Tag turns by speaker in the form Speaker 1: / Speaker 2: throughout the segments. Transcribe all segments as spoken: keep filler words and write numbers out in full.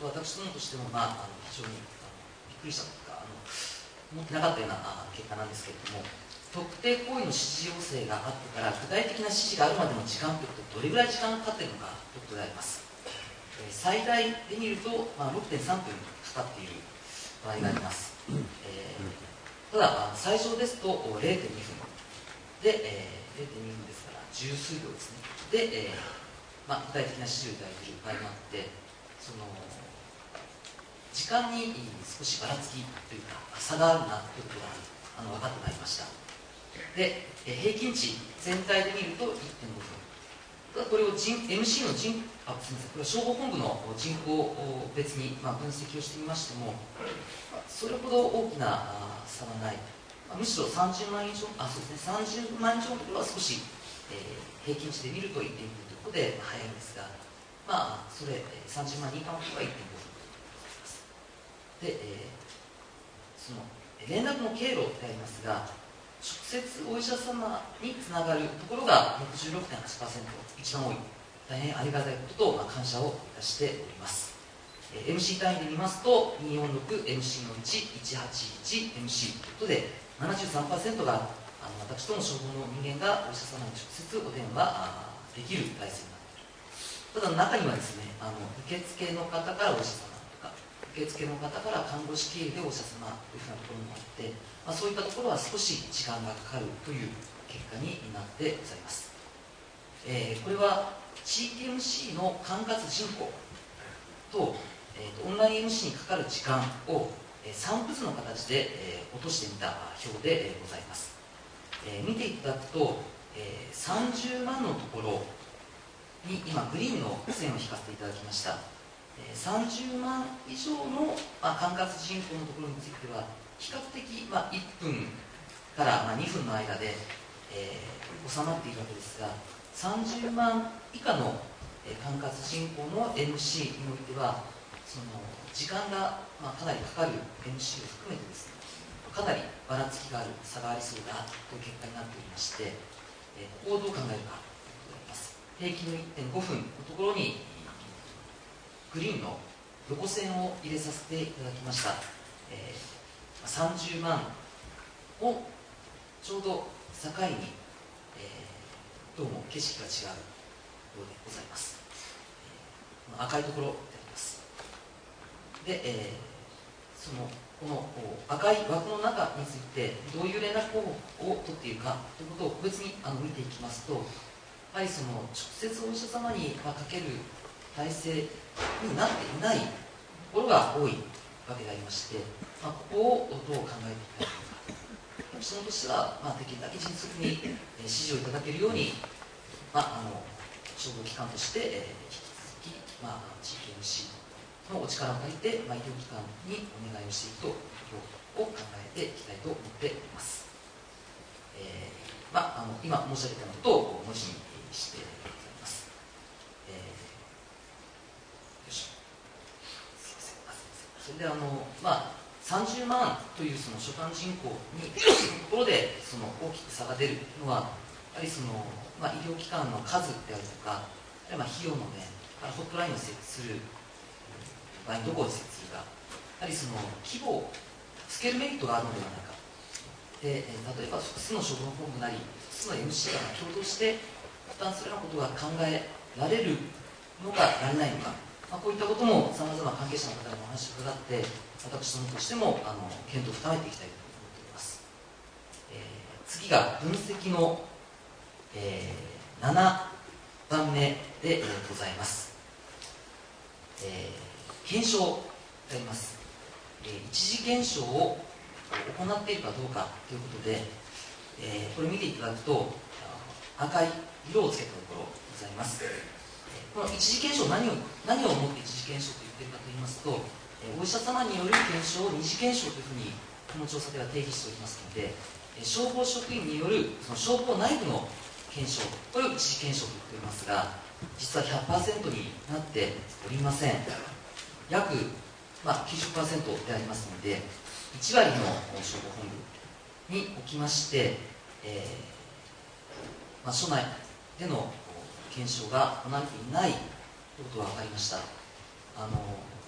Speaker 1: と私どもとしても、まあ、あの非常にあのびっくりしたというか、あの思ってなかったようなあ結果なんですけれども、特定行為の指示要請があってから具体的な指示があるまでの時間ということで、どれぐらい時間がかかっているのかということであります。えー、最大で見ると、まあ、ろくてんさんぷんかかっている場合があります。えー、ただ、最小ですと れいてんにふんで、えー、れいてんにふんですから十数秒ですね。で、えーまあ、具体的な指示をいただいている場合があって、その時間に少しばらつきというか差があるなということがあの分かってまいりました。で、平均値全体で見ると いってんごふん。ただこれを エムシー の人あすみませんこれは消防本部の人口を別にまあ分析をしてみましても、それほど大きな差はない。むしろさんじゅうまん以上、あ、そうですね、さんじゅうまん以上のところは少し、えー、平均値で見ると いってんご ということで早いんですが、まあ、それさんじゅうまんに以下のところは いってんごふんということで、えー、その連絡の経路でありますが、直接お医者様につながるところが ろくじゅうろくてんはちパーセント、一番多い、大変ありがたいことと、まあ、感謝をいたしております。えー、エムシー 単位で見ますと、にひゃくよんじゅうろくエムシー のうち いちはちいちエムシー ということで、ななじゅうさんパーセント があの私ども消防の人間がお医者様に直接お電話できる体制になっている。ただ中にはですね、あの受付の方からお医者様とか、受付の方から看護師経由でお医者様というふうなところもあって、まあ、そういったところは少し時間がかかるという結果になってございます。えー、これは地域 エムシー の管轄人口と、えー、とオンライン エムシー にかかる時間を散布図の形で、えー、落としてみた表で、えー、ございます。えー、見ていただくと、えー、さんじゅうまんのところに今グリーンの線を引かせていただきました。えー、さんじゅうまん以上の、まあ、管轄人口のところについては比較的、まあ、いっぷんから、まあ、にふんの間で、えー、収まっているわけですが、さんじゅうまん以下の、えー、管轄人口の エムシー においてはその時間が、まあ、かなりかかる エムシー を含めてですね、かなりばらつきがある、差がありそうだという結果になっておりまして、えー、ここをどう考えるかということであります。平均の いってんごふんのところにグリーンの横線を入れさせていただきました。えー、さんじゅうまんをちょうど境に、えー、どうも景色が違うようでございます。えー、赤いところであります。で、えー、そのこの赤い枠の中についてどういう連絡方法を取っているかということを個別にあの見ていきますと、やはりその直接お医者様にかける体制になっていないところが多いわけでありまして、まあ、ここをどう考えていきたいのか。私どもとしては、まあ、できるだけ迅速に、えー、指示をいただけるように、まあ、あの消防機関として、えー、引き続き、まあ、地域 エムシー のお力を借りて、まあ、医療機関にお願いをしていくということを考えていきたいと思っております。えーまあ、あの今申し上げたことを文字にしてございます。えー、よいしょ。すいません。あ、すいません。それであの、まあさんじゅうまんというその所管人口にところでその大きく差が出るのは、やはりその、まあ、医療機関の数であるとか、あるいは費用の面、ホットラインを設置する場合にどこを設置するか、やはりその規模をつけるメリットがあるのではないか。で、例えば複数の処分本部なり、複数の エムシー が共同して負担するようなことが考えられるのか、られないのか。まあ、こういったこともさまざま関係者の方にお話を伺って、私どもとしてもあの検討を深めていきたいと思っております。えー、次が分析の、えー、ななばんめで、えー、ございます。えー、検証であります。えー、一時検証を行っているかどうかということで、えー、これ見ていただくと赤い色をつけたところございます。この一次検証、何を何をもって一次検証と言っているかと言いますと、お医者様による検証を二次検証というふうにこの調査では定義しておりますので、消防職員によるその消防内部の検証、これを一次検証と言っておりますが、実は ひゃくパーセント になっておりません。約、まあ、きゅうじゅっパーセント でありますので、いちわりの消防本部におきまして、えーまあ、署内での検証が行われていないということが分かりました。あの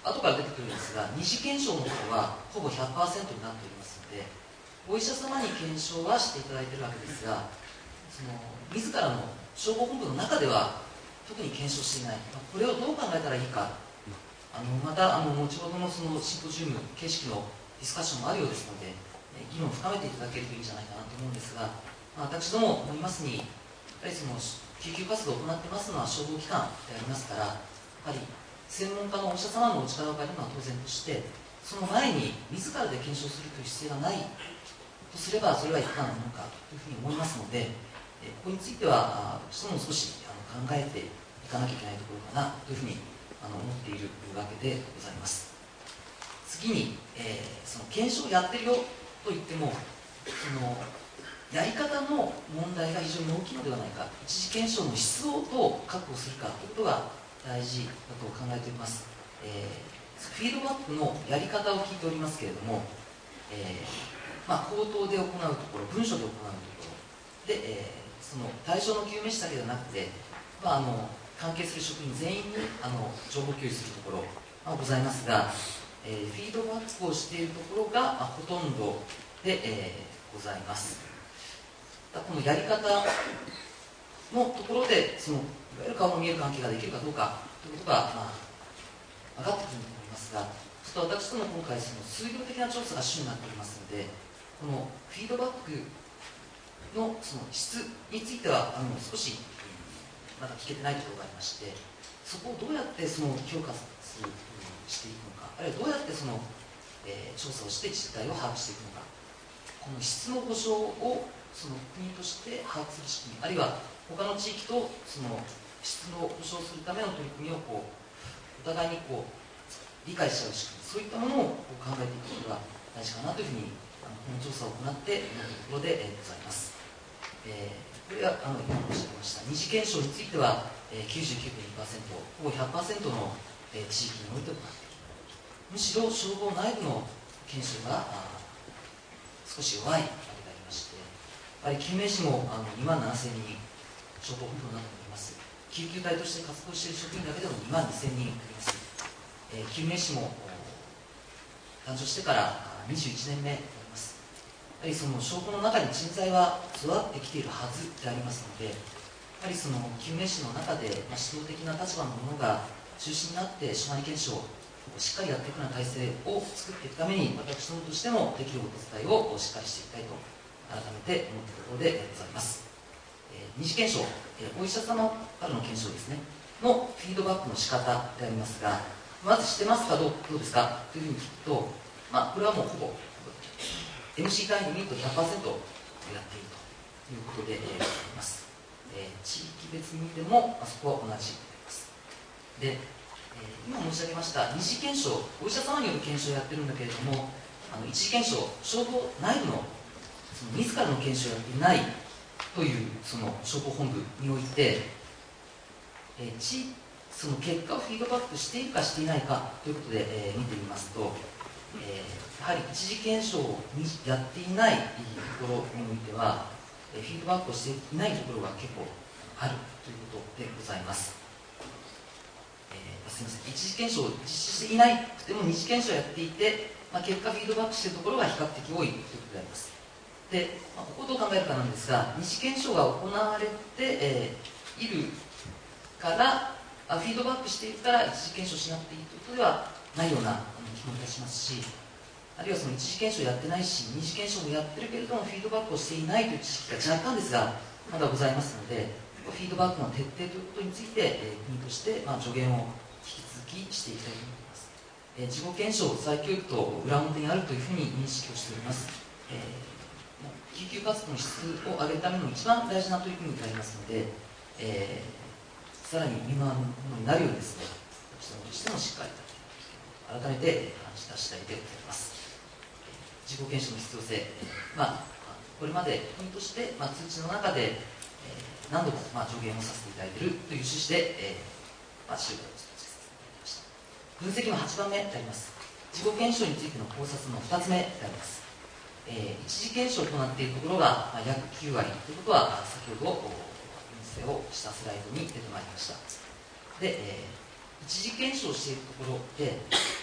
Speaker 1: 後から出てくるんですが、二次検証の方はほぼ ひゃくパーセント になっておりますので、お医者様に検証はしていただいているわけですが、その自らの消防本部の中では特に検証していない、まあ、これをどう考えたらいいか、あのまたあの後ほどのそのシンポジウム形式のディスカッションもあるようですので、議論を深めていただけるといいんじゃないかなと思うんですが、まあ、私ども思いますに、やっぱりその救急活動を行ってますのは消防機関でありますから、やはり専門家のお医者様のお力を借りるのは当然として、その前に自らで検証するという姿勢がないとすれば、それはいかがなものかというふうに思いますので、ここについては私ども少し考えていかなきゃいけないところかなというふうに思っているわけでございます。次に、えー、その検証をやってるよと言っても、そのやり方の問題が非常に大きいのではないか、一次検証の質をどう確保するかということが大事だと考えております。えー、フィードバックのやり方を聞いておりますけれども、えーまあ、口頭で行うところ、文書で行うところで、えー、その対象の救命士だけではなくて、まあ、あの関係する職員全員にあの情報共有するところ、まあ、ございますが、えー、フィードバックをしているところが、まあ、ほとんどで、えー、ございます。このやり方のところで、そのいわゆる顔の見える関係ができるかどうかということが、まあ、分かってくると思いますが、ちょっと私ども今回、その数量的な調査が主になっておりますので、このフィードバックのその質についてはあの少しまだ聞けてないところがありまして、そこをどうやってその評価するしていくのか、あるいはどうやってその、えー、調査をして実態を把握していくのか、この質の保証をその国として把握する仕組み、あるいは他の地域とその質を保証するための取り組みをこうお互いにこう理解し合う仕組み、そういったものを考えていくことが大事かなというふうにあのこの調査を行って思うところで、えー、ございます。えー、これはあの今申し上げました二次検証については、えー、きゅうじゅうきゅうてんにパーセント、ほぼ ひゃくパーセント の、えー、地域において行っている。むしろ消防内部の検証が少し弱いわけでありまして、やはり救命士もあのにまんななせんにん消防本部などにいます。救急隊として活動している職員だけでもにまんにせんにんいます。えー、救命士も誕生してからにじゅういちねんめになります。やはりその消防の中に人材は育ってきているはずでありますので、やはりその救命士の中で、まあ、指導的な立場の者が中心になって署内検証をしっかりやっていくような体制を作っていくために、私どもとしてもできるお手伝いをしっかりしていきたいと改めて思ったところでございます。えー、二次検証、えー、お医者様からの検証ですねのフィードバックの仕方でありますが、まずしてますかどうどうですかというふうに聞くと、まあ、これはもうほぼ エムシー 単位で見ると ひゃくパーセント やっているということで、えー、ございます。えー、地域別に見ても、まあ、そこは同じであります。で、えー、今申し上げました二次検証、お医者様による検証をやってるんだけれども、あの一次検証、消防内部のその自らの検証をやっていないというその消防本部において、えー、ちその結果をフィードバックしているかしていないかということで、えー、見てみますと、えー、やはり一次検証をやっていないところにおいては、えー、フィードバックをしていないところが結構あるということでございます。えー、すみません、一次検証を実施していないくても二次検証をやっていて、まあ、結果フィードバックしているところが比較的多いということであります。で、まあ、ここをどう考えるかなんですが、二次検証が行われて、えー、いるからフィードバックしているから一次検証しなくていいということではないような気もいたしますし、あるいはその一次検証やってないし二次検証もやってるけれどもフィードバックをしていないという知識が若干ですがまだございますので、フィードバックの徹底ということについて、えー、国として、まあ、助言を引き続きしていきたいと思います。えー、自己検証再教育と裏表にあるというふうに認識をしております。えー、救急活動の質を上げるための一番大事な取り組みでありますので、えーさらに見回るものになるようにですね、私どもとしてもしっかりと改めて感じた次第でございます。自己検証の必要性、まあ、これまで国として、まあ、通知の中で、えー、何度も、まあ、助言をさせていただいているという趣旨で、えーまあ、資料を作成させていただきました。分析のはちばんめであります。自己検証についての考察のふたつめであります。えー、一次検証となっているところが、まあ、約きゅうわりということは先ほどをしたスライドに出てまいりました。で、えー、一次検証しているところで、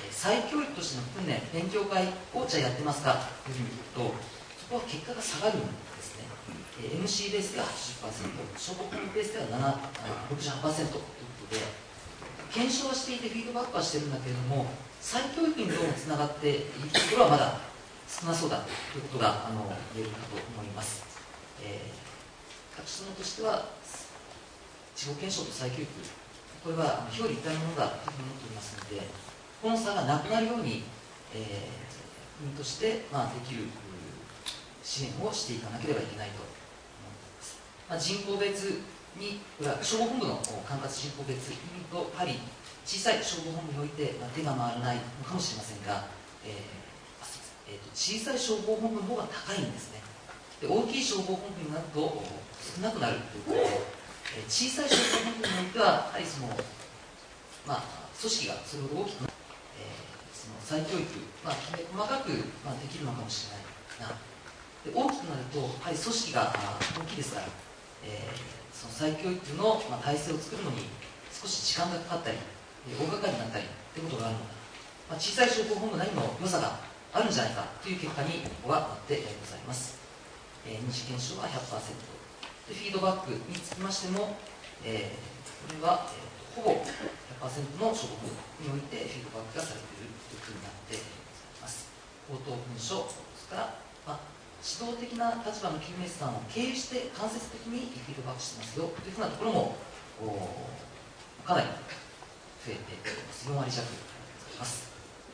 Speaker 1: 再教育としての訓練、勉強会をじゃあやってますかというふうに言うと、そこは結果が下がるんですね。エムシー ベースでは はちじゅっパーセント、消防本ベースではろくじゅうはちパーセントということで、検証はしていて、フィードバックはしてるんだけれども、再教育にどうもつながっていくところはまだ少なそうだということがあの言えるかと思います。えー、私どもとしては、自己検証と再教育、これは表裏一体のものだというふうに思っておりますので、この差がなくなるように、えー、国として、まあ、できる支援をしていかなければいけないと思います。まあ、人口別に、これは消防本部の管轄人口別に見ると、やはり小さい消防本部において、まあ、手が回らないのかもしれませんが、えーえー、と小さい消防本部の方が高いんですね。で、大きい消防本部になると少なくなるということで、えー、小さい消防本部においては、やはりその、まあ、組織がそれほど大きくない、えー、その再教育、まあ、きめ細かく、まあ、できるのかもしれないな。で、大きくなると、やはり組織が大きいですから、えー、その再教育の、まあ、体制を作るのに少し時間がかかったり、大掛かりになったりということがあるのだ、まあ、小さい消防本部なりの良さがあるんじゃないかという結果にここはなってございます。えー、二次検証は ひゃくパーセント で、フィードバックにつきましても、えー、これは、えー、ほぼ ひゃくパーセント の消防部においてフィードバックがされているというふうになってございます。口頭文書、それから、まあ、指導的な立場の救命士さんを経由して間接的にフィードバックしてますよというふうなところもかなり増えています。よんわり弱でございます。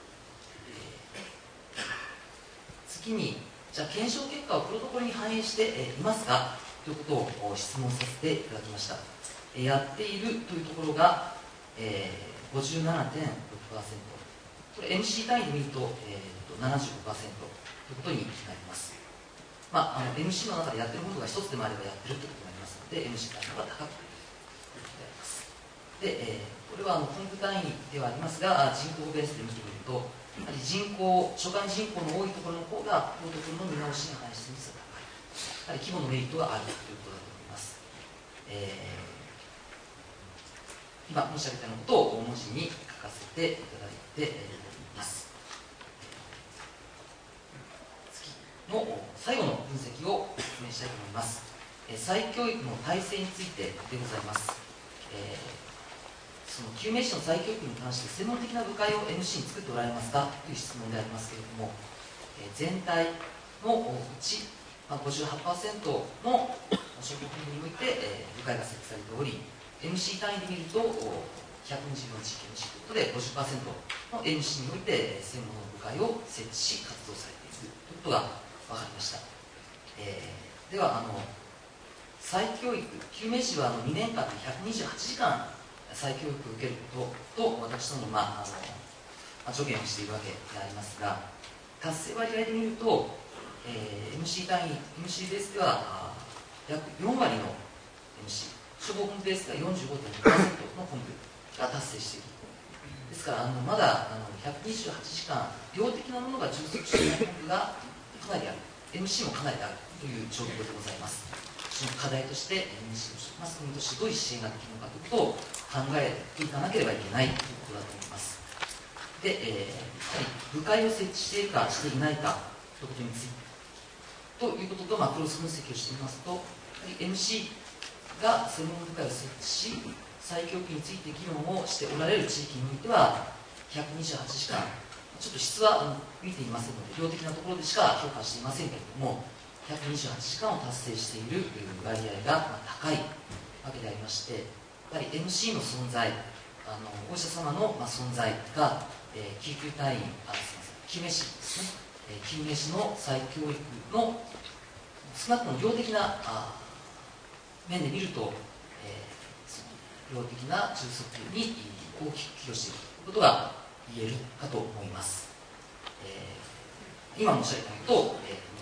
Speaker 1: えー、次に、じゃあ検証結果をプロトコルに反映していますかということを質問させていただきました。やっているというところが、えー、ごじゅうななてんろくパーセント、これ エムシー 単位で見ると、えー、と ななじゅうごパーセント ということになります。まあ、あの エムシー の中でやってることが一つでもあればやってるということになりますので、 エムシー 単位が高くなるということであります。で、えー、これはあの本部単位ではありますが、人口ベースで見てみると、やはり人口、所管人口の多いところの方がプロトコルの見直しに反映して率が高い、やはり規模のメリットがあるということだと思います。えー、今申し上げたようなことを文字に書かせていただいております。次の最後の分析を説明したいと思います。再教育の体制についてでございます。えーその救命士の再教育に関して専門的な部会を エムシー に作っておられますかという質問でありますけれども、えー、全体のうち、まあ、ごじゅうはちパーセント の消防本部において、えー、部会が設置されており、 エムシー 単位で見るとひゃくにじゅうよん地域 エムシー ということで ごじゅっパーセント の エムシー において専門の部会を設置し活動されているということが分かりました。えー、ではあの再教育、救命士はあのにねんかんでひゃくにじゅうはちじかん再教育を受けることと私ども、まあ、あのまあ、助言をしているわけでありますが、達成割合で見ると、えー、エムシー 単位、エムシー ベースでは約よんわりの エムシー、消防本部ベースでは よんじゅうごてんにパーセント の本部が達成している。ですからあのまだあのひゃくにじゅうはちじかん量的なものが充足していない本部がかなりある、 エムシー もかなりあるという状況でございます。その課題として、マスコミとしてどういう支援ができるのかということを考えていかなければいけないということだと思います。で、えー、やはり部会を設置しているかしていないかということについてということと、まあ、クロス分析をしてみますと、やはり エムシー が専門部会を設置し再教育について議論をしておられる地域においてはひゃくにじゅうはちじかん、ちょっと質は見ていませんので量的なところでしか評価していませんけれども、ひゃくにじゅうはちじかんを達成している割合が高いわけでありまして、やはり エムシー の存在、あのお医者様の存在が、えー、救急隊員、あすみません、救命士ですね、えー、救命士の再教育の少なくとも量的なあ面で見ると、えー、その量的な充足に大きく寄与しているということが言えるかと思います。えー、今申し上げたことを、えー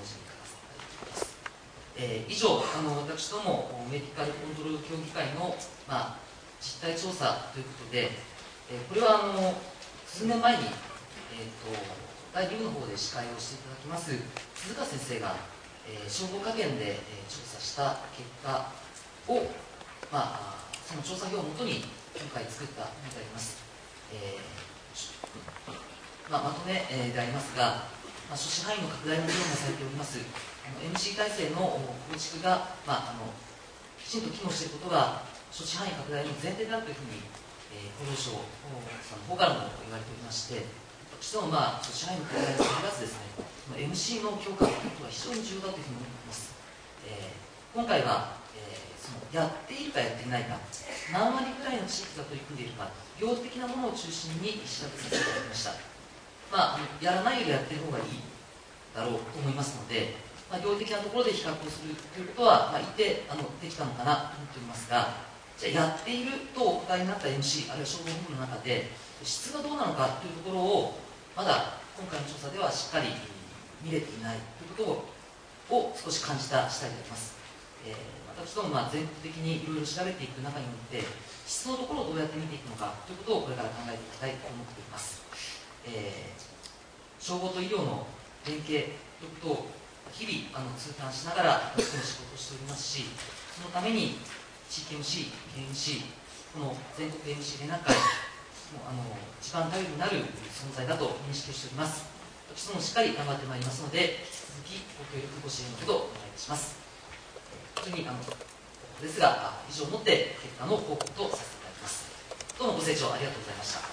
Speaker 1: えー、以上あの私どもメディカルコントロール協議会の、まあ、実態調査ということで、えー、これはあの数年前に、えー、とだいに部の方で司会をしていただきます鈴鹿先生が、えー、消防科研で、えー、調査した結果を、まあ、その調査表をもとに今回作ったものであります。えーまあ、まとめ、えー、でありますが、まあ、諸支配の拡大の議論がされておりますあの エムシー 体制の構築が、まあ、あのきちんと機能していることが諸支配拡大の前提であるというふうに、えー、厚労省さんの方からも言われておりまして、私ども、まあ、諸支配の拡大に限らずですね、エムシー の強化ということは非常に重要だというふうに思っています。えー、今回は、えー、そのやっているかやっていないか、何割ぐらいの地域が取り組んでいるか、量的なものを中心に調べさせていただきました。まあ、やらないよりやっている方がいいだろうと思いますので、まあ、量的なところで比較をするということは、まあ、一定あのできたのかなと思っておりますが、じゃあやっているとお答えになった エムシー、あるいは消防本部の中で、質がどうなのかというところを、まだ今回の調査ではしっかり見れていないということを少し感じた次第であります。えー、私どもまあ全国的にいろいろ調べていく中において、質のところをどうやって見ていくのかということをこれから考えていきたいと思っています。えー、消防と医療の連携ということを日々あの痛感しながら私ども仕事をしておりますし、そのために地域 エムシー、ケーエムシー、この全国 エムシー 連絡会もあの一番頼りになる存在だと認識しております。私どもしっかり頑張ってまいりますので、引き続きご協力ご支援のほどお願いいたします。本当にあのですが、以上をもって結果の報告とさせていただきます。どうもご清聴ありがとうございました。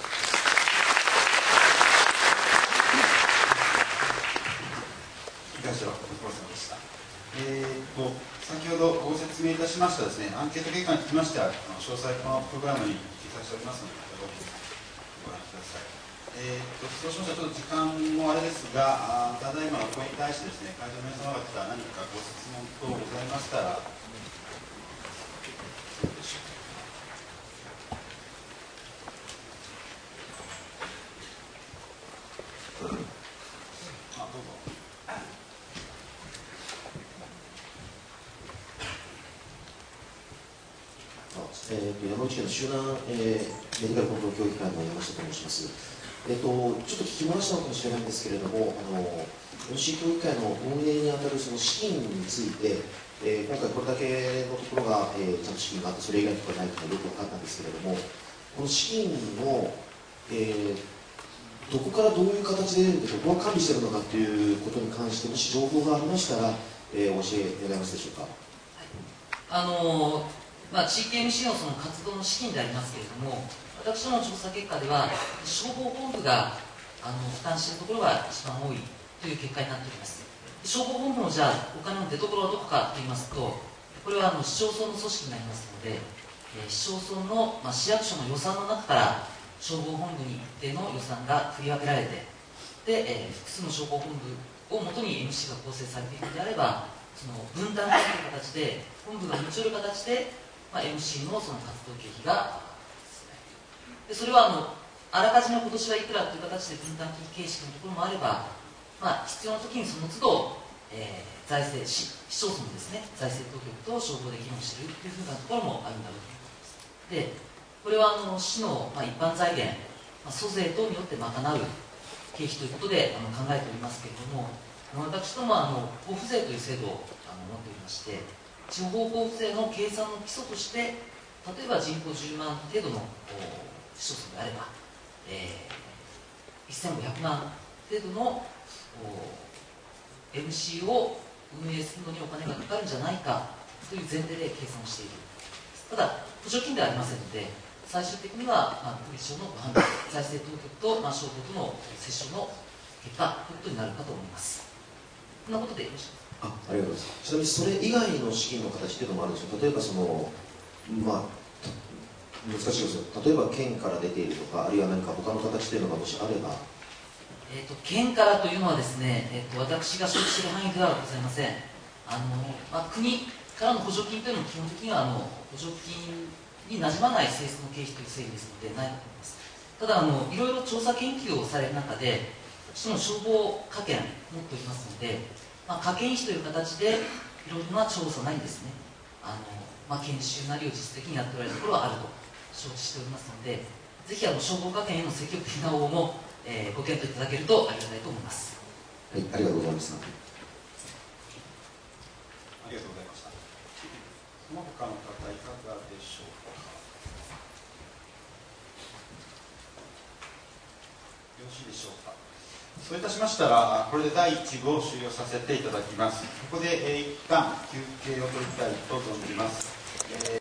Speaker 2: 東野ご苦労様でした。えー、と先ほどご説明いたしましたですね、アンケート結果につきましては、詳細このプログラムに記載しておりますので、ご覧ください。えー、とそうしましたら、ちょっと時間もあれですが、ただいまのこれに対してですね、会場の皆様方何かご質問等ございましたら、どうでしょうか。あ、どうぞ。
Speaker 3: えー、と山口県の集団、えー、メディカルコントロール協議会の山下と申します。えー、とちょっと聞き回したのかもしれないんですけれども、あの エムシー 協議会の運営にあたるその資金について、えー、今回これだけのところが、えー、ちゃんと資金があって、それ以外のところがないというのはよく分かったんですけれども、この資金の、えー、どこからどういう形で出るんでしょう、どこが管理しているのかということに関して、もし情報がありましたら、えー、お教え願いますでしょうか。
Speaker 1: はい、あのーまあ、地域 エムシー のその活動の資金でありますけれども、私どもの調査結果では、消防本部があの負担しているところが一番多いという結果になっております。消防本部のじゃあ、お金の出所はどこかといいますと、これはあの市町村の組織になりますので、えー、市町村の、まあ、市役所の予算の中から消防本部に一定の予算が振り分けられて、で、えー、複数の消防本部をもとに エムシー が構成されているのであれば、その分担という形で、本部が持ち寄る形で、まあ、エムシー のその活動経費がで、それはあのあらかじめ今年はいくらという形で分担金形式のところもあれば、まあ、必要な時にその都度、えー、財政市、市町村のですね、財政当局と消防で議論しているというふうなところもあるんだろうと思います。で、これはあの市の、まあ、一般財源、まあ、租税等によって賄う経費ということであの考えておりますけれども、私どもはあの交付税という制度をあの持っておりまして、地方交付税の計算の基礎として、例えば人口じゅうまん程度の市町村であれば、えー、せんごひゃくまん程度の エムシー を運営するのにお金がかかるんじゃないかという前提で計算をしている。ただ、補助金ではありませんので、最終的には、まあ、国立庁のご判断、財政当局と、まあ、消防との折衝の結果ということになるかと思います。こんなことでよろしいですか。
Speaker 3: あ, ありがとうございます。ちなみにそれ以外の資金の形というのもあるんですよ。例えばその、まあ、難しいですよ。例えば県から出ているとか、あるいは何か他の形というのがもしあれば。
Speaker 1: えーと、県からというのはですね、えーと、私が承知している範囲ではございません。あの、まあ、国からの補助金というのも基本的にはあの補助金になじまない性質の経費という整理ですのでないと思います。ただあの、いろいろ調査研究をされる中で、私も消防科研持っておりますので、まあ、科研費という形でいろいろな調査なりですね、あの、まあ、研修なりを実績にやっておられるところはあると承知しておりますので、ぜひあの消防科研への積極的な応募も、えー、ご検討いただけるとありがたいと思います。
Speaker 3: はい、ありがとうございます。
Speaker 2: ありがとうございました。その他の方いかがでしょうか。よよろしいでしょうか。そういたしましたら、これでだいいち部を終了させていただきます。ここで、えー、一旦休憩を取りたいと存じます。えー